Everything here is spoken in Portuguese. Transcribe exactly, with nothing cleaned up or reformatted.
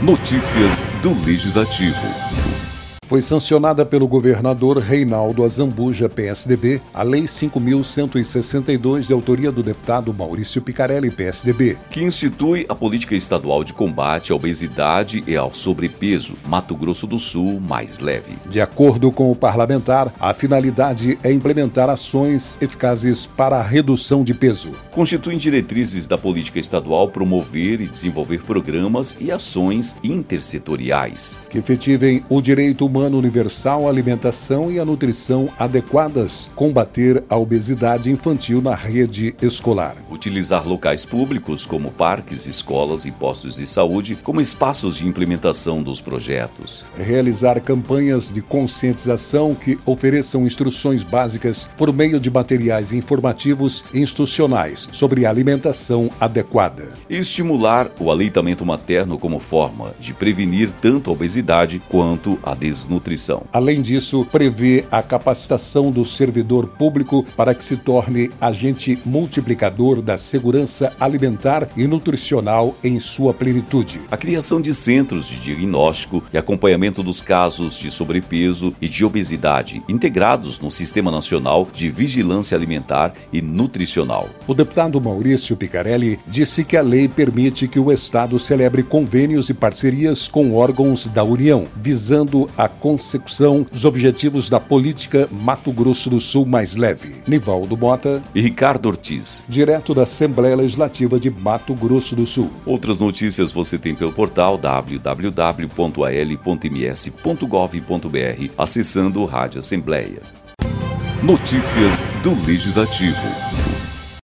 Notícias do Legislativo. Foi sancionada pelo governador Reinaldo Azambuja, P S D B, a Lei cinco mil cento e sessenta e dois, de autoria do deputado Maurício Picarelli, P S D B, que institui a Política Estadual de Combate à Obesidade e ao Sobrepeso, Mato Grosso do Sul mais leve. De acordo com o parlamentar, a finalidade é implementar ações eficazes para a redução de peso. Constituem diretrizes da política estadual promover e desenvolver programas e ações intersetoriais que efetivem o direito humano universal à alimentação e à nutrição adequadas, combater a obesidade infantil na rede escolar. Utilizar locais públicos como parques, escolas e postos de saúde como espaços de implementação dos projetos. Realizar campanhas de conscientização que ofereçam instruções básicas por meio de materiais informativos e institucionais sobre alimentação adequada. E estimular o aleitamento materno como forma de prevenir tanto a obesidade quanto a desnutrição. Além disso, prevê a capacitação do servidor público para que se torne agente multiplicador da segurança alimentar e nutricional em sua plenitude. A criação de centros de diagnóstico e acompanhamento dos casos de sobrepeso e de obesidade integrados no Sistema Nacional de Vigilância Alimentar e Nutricional. O deputado Maurício Picarelli disse que a lei permite que o Estado celebre convênios e parcerias com órgãos da União, visando a consecução dos objetivos da política Mato Grosso do Sul mais leve. Nivaldo Mota e Ricardo Ortiz, direto da Assembleia Legislativa de Mato Grosso do Sul. Outras notícias você tem pelo portal w w w ponto a l ponto m s ponto gov ponto b r, acessando o Rádio Assembleia. Notícias do Legislativo.